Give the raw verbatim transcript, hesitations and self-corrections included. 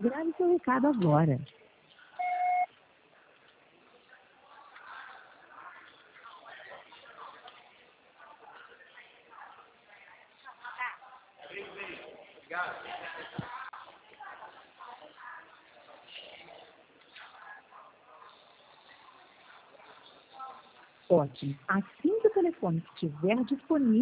Grave seu recado agora. Ótimo. Assim que o telefone estiver disponível,